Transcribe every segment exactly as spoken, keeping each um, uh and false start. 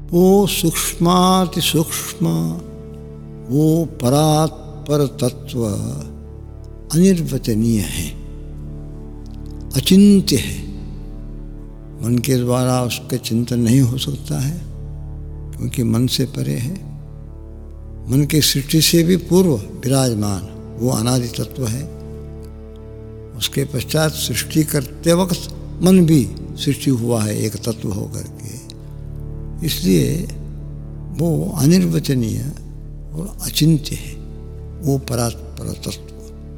वो सूक्ष्माति सूक्ष्म, वो परात्पर तत्व अनिर्वचनीय है, अचिंत्य है। मन के द्वारा उसका चिंतन नहीं हो सकता है, क्योंकि मन से परे है। मन की सृष्टि से भी पूर्व विराजमान वो अनादि तत्व है। उसके पश्चात सृष्टि करते वक्त मन भी सृष्टि हुआ है एक तत्व होकर के, इसलिए वो अनिर्वचनीय और अचिंत्य है, वो परात्पर तत्व।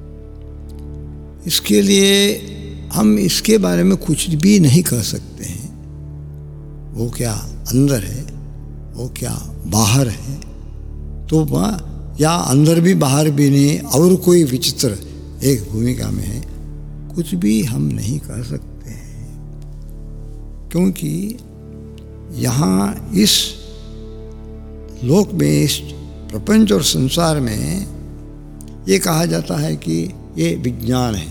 इसके लिए हम इसके बारे में कुछ भी नहीं कह सकते हैं। वो क्या अंदर है, वो क्या बाहर है, तो वह या अंदर भी बाहर भी नहीं और कोई विचित्र एक भूमिका में है, कुछ भी हम नहीं कर सकते हैं। क्योंकि यहाँ इस लोक में, इस प्रपंच और संसार में ये कहा जाता है कि ये विज्ञान है।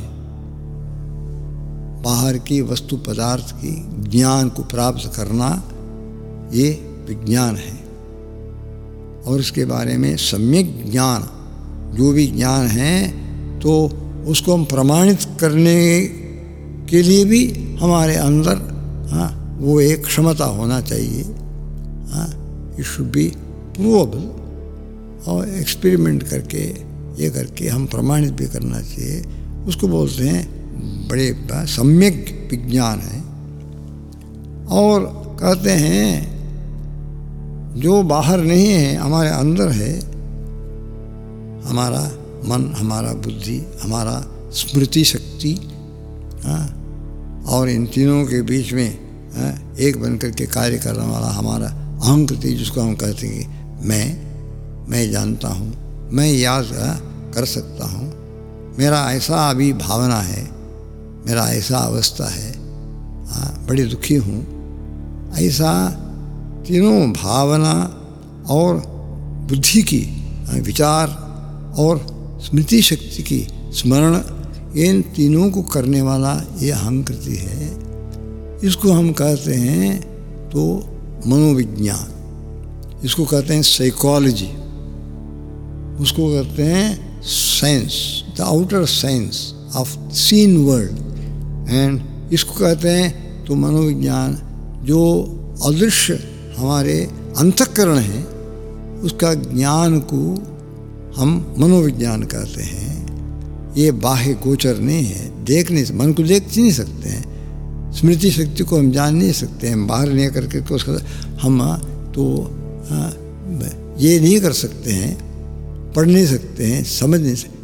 बाहर की वस्तु पदार्थ की ज्ञान को प्राप्त करना ये विज्ञान है। और इसके बारे में सम्यक ज्ञान, जो भी ज्ञान है, तो उसको हम प्रमाणित करने के लिए भी हमारे अंदर हाँ वो एक क्षमता होना चाहिए। हाँ, इट शुड बी प्रूवेबल, और एक्सपेरिमेंट करके ये करके हम प्रमाणित भी करना चाहिए। उसको बोलते हैं बड़े सम्यक विज्ञान है। और कहते हैं जो बाहर नहीं है हमारे अंदर है, हमारा मन, हमारा बुद्धि, हमारा स्मृति शक्ति, हाँ, और इन तीनों के बीच में हाँ, एक बनकर के कार्य करने वाला हमारा अहंकृति, जिसको हम कहते हैं कि मैं मैं जानता हूँ, मैं याद कर सकता हूँ, मेरा ऐसा अभी भावना है, मेरा ऐसा अवस्था है, हाँ, बड़ी दुखी हूँ, ऐसा तीनों भावना और बुद्धि की, विचार और स्मृति शक्ति की स्मरण, इन तीनों को करने वाला ये अहंकृति है। इसको हम कहते हैं तो मनोविज्ञान, इसको कहते हैं साइकोलॉजी, उसको कहते हैं science, the outer science of seen world, and इसको कहते हैं तो मनोविज्ञान, जो अदृश्य हमारे अंतःकरण है उसका ज्ञान को हम मनोविज्ञान कहते हैं। ये बाह्य गोचर नहीं है, देख नहीं, मन को देख नहीं सकते हैं, स्मृति शक्ति को हम जान नहीं सकते हैं, बाहर नहीं करके तो उसका हम तो आ, ये नहीं कर सकते हैं, पढ़ नहीं सकते हैं, समझ नहीं सकते।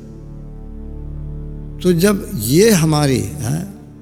तो जब ये हमारी आ,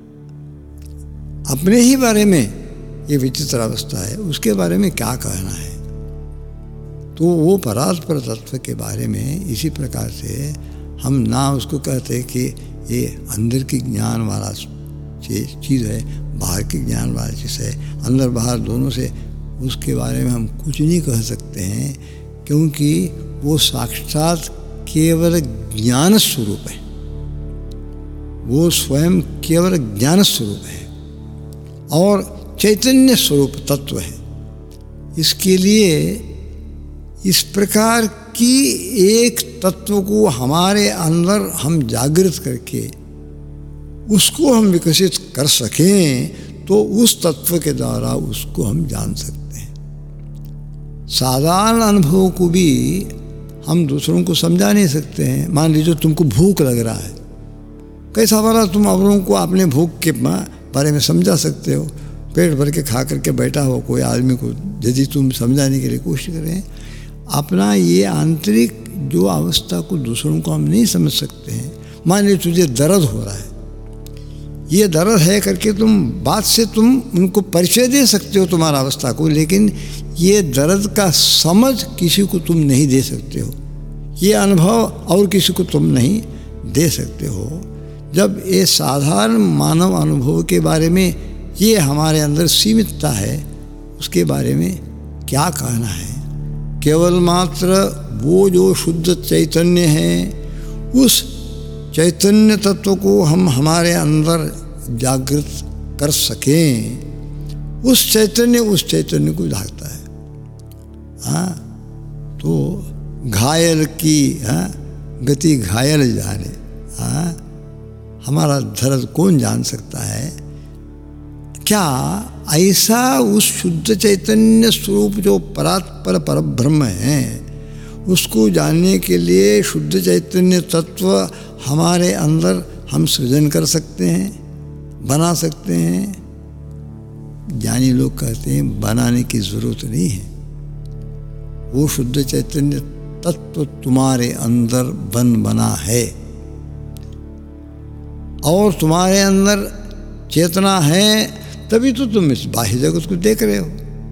अपने ही बारे में ये विचित्र अवस्था है, उसके बारे में क्या कहना है। तो वो परात्पर तत्व के बारे में इसी प्रकार से हम ना उसको कहते हैं कि ये अंदर की ज्ञान वाला चीज़ है, बाहर की ज्ञान वाला चीज़ है, अंदर बाहर दोनों से, उसके बारे में हम कुछ नहीं कह सकते हैं, क्योंकि वो साक्षात केवल ज्ञान स्वरूप है, वो स्वयं केवल ज्ञान स्वरूप है और चैतन्य स्वरूप तत्व है। इसके लिए इस प्रकार की एक तत्व को हमारे अंदर हम जागृत करके उसको हम विकसित कर सकें, तो उस तत्व के द्वारा उसको हम जान सकते हैं। साधारण अनुभव को भी हम दूसरों को समझा नहीं सकते हैं। मान लीजिए तुमको भूख लग रहा है, कैसा भला तुम औरों को अपने भूख के बारे में समझा सकते हो? पेट भर के खा करके बैठा हो कोई आदमी को यदि तुम समझाने के लिए कोशिश करें, अपना ये आंतरिक जो अवस्था को दूसरों को हम नहीं समझ सकते हैं। मान लीजिए तुझे दर्द हो रहा है, ये दर्द है करके तुम बात से तुम उनको परिचय दे सकते हो तुम्हारा अवस्था को, लेकिन ये दर्द का समझ किसी को तुम नहीं दे सकते हो, ये अनुभव और किसी को तुम नहीं दे सकते हो। जब ये साधारण मानव अनुभव के बारे में ये हमारे अंदर सीमितता है, उसके बारे में क्या कहना है। केवल मात्र वो जो शुद्ध चैतन्य है, उस चैतन्य तत्व को हम हमारे अंदर जागृत कर सकें, उस चैतन्य उस चैतन्य को ढाकता है। हाँ, तो घायल की हाँ गति घायल जाने, हाँ हमारा दर्द कौन जान सकता है। क्या ऐसा उस शुद्ध चैतन्य स्वरूप जो परात्पर परब्रह्म है, उसको जानने के लिए शुद्ध चैतन्य तत्व हमारे अंदर हम सृजन कर सकते हैं, बना सकते हैं। ज्ञानी लोग कहते हैं बनाने की जरूरत नहीं है, वो शुद्ध चैतन्य तत्व तुम्हारे अंदर बन बना है, और तुम्हारे अंदर चेतना है, तभी तो तुम इस बाह्य जगत को देख रहे हो।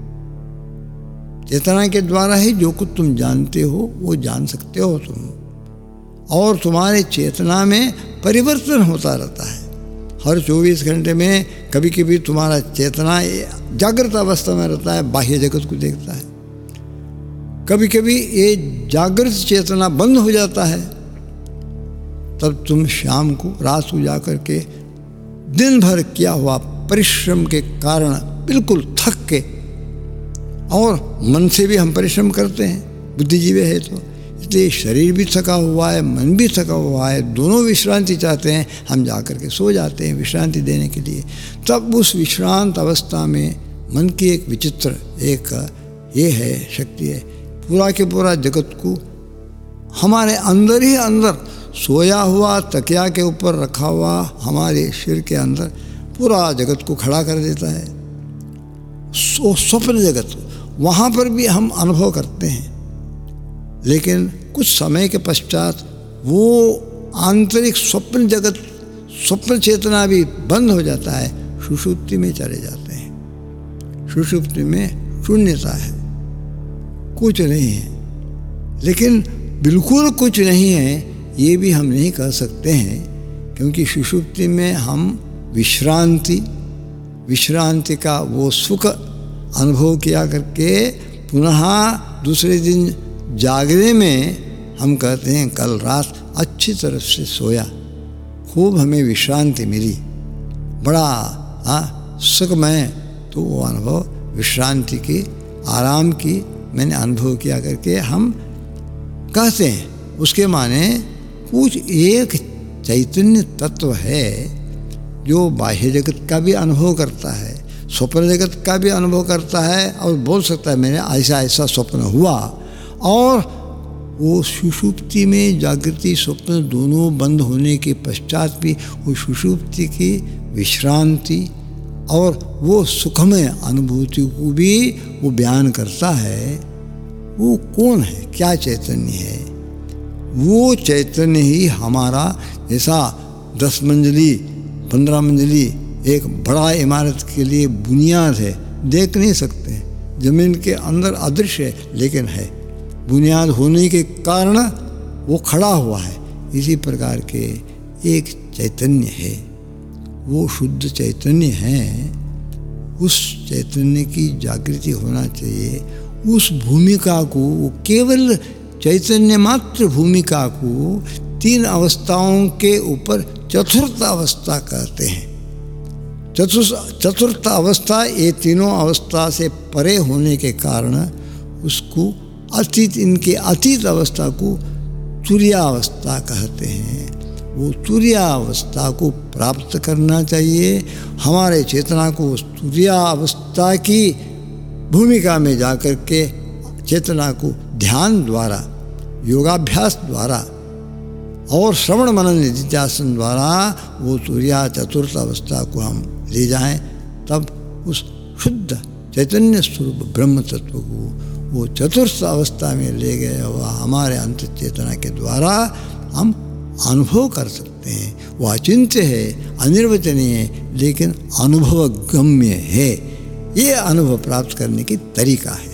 चेतना के द्वारा ही जो कुछ तुम जानते हो वो जान सकते हो तुम, और तुम्हारे चेतना में परिवर्तन होता रहता है। हर चौबीस घंटे में कभी कभी तुम्हारा चेतना जागृत अवस्था में रहता है, बाह्य जगत को देखता है। कभी कभी ये जागृत चेतना बंद हो जाता है, तब तुम शाम को रात को जाकर के दिन भर किया हुआ परिश्रम के कारण बिल्कुल थक के, और मन से भी हम परिश्रम करते हैं, बुद्धिजीवी है तो, इसलिए शरीर भी थका हुआ है, मन भी थका हुआ है, दोनों विश्रांति चाहते हैं, हम जाकर के सो जाते हैं विश्रांति देने के लिए। तब उस विश्रांत अवस्था में मन की एक विचित्र एक ये है शक्ति है, पूरा के पूरा जगत को हमारे अंदर ही अंदर सोया हुआ तकिया के ऊपर रखा हुआ हमारे सिर के अंदर पूरा जगत को खड़ा कर देता है। सो स्वप्न जगत वहाँ पर भी हम अनुभव करते हैं, लेकिन कुछ समय के पश्चात वो आंतरिक स्वप्न जगत, स्वप्न चेतना भी बंद हो जाता है, सुषुप्ति में चले जाते हैं। सुषुप्ति में शून्यता है, कुछ नहीं है। लेकिन बिल्कुल कुछ नहीं है ये भी हम नहीं कह सकते हैं, क्योंकि सुषुप्ति में हम विश्रांति विश्रांति का वो सुख अनुभव किया करके पुनः दूसरे दिन जागने में हम कहते हैं कल रात अच्छी तरह से सोया, खूब हमें विश्रांति मिली, बड़ा हाँ सुखमय, तो वो अनुभव विश्रांति की, आराम की मैंने अनुभव किया करके हम कहते हैं। उसके माने कुछ एक चैतन्य तत्व है जो बाह्य जगत का भी अनुभव करता है, स्वप्न जगत का भी अनुभव करता है, और बोल सकता है मैंने ऐसा ऐसा स्वप्न हुआ। और वो सुषुप्ति में जागृति स्वप्न दोनों बंद होने के पश्चात भी वो सुषुप्ति की विश्रांति और वो सुखमय अनुभूति को भी वो बयान करता है। वो कौन है, क्या चैतन्य है? वो चैतन्य ही हमारा जैसा दस मंजिली पंद्रह मंजिली एक बड़ा इमारत के लिए बुनियाद है, देख नहीं सकते, जमीन के अंदर अदृश्य है लेकिन है, बुनियाद होने के कारण वो खड़ा हुआ है। इसी प्रकार के एक चैतन्य है, वो शुद्ध चैतन्य है। उस चैतन्य की जागृति होना चाहिए। उस भूमिका को, वो केवल चैतन्य मात्र भूमिका को तीन अवस्थाओं के ऊपर चतुर्थ अवस्था कहते हैं। चतुर्थ चतुर्थ अवस्था, ये तीनों अवस्था से परे होने के कारण उसको अतीत, इनके अतीत अवस्था को तुर्यावस्था कहते हैं। वो तुर्यावस्था को प्राप्त करना चाहिए। हमारे चेतना को उस तुर्यावस्था की भूमिका में जाकर के चेतना को ध्यान द्वारा, योगाभ्यास द्वारा और श्रवण मनन निधिध्यासन द्वारा वो तुर्या चतुर्थ अवस्था को हम ले जाएं, तब उस शुद्ध चैतन्य स्वरूप ब्रह्म तत्व को वो चतुर्थ अवस्था में ले गए हुआ हमारे अंत चेतना के द्वारा हम अनुभव कर सकते हैं। वो अचिंत्य है, अनिर्वचनीय है, लेकिन अनुभव गम्य है। ये अनुभव प्राप्त करने की तरीका है।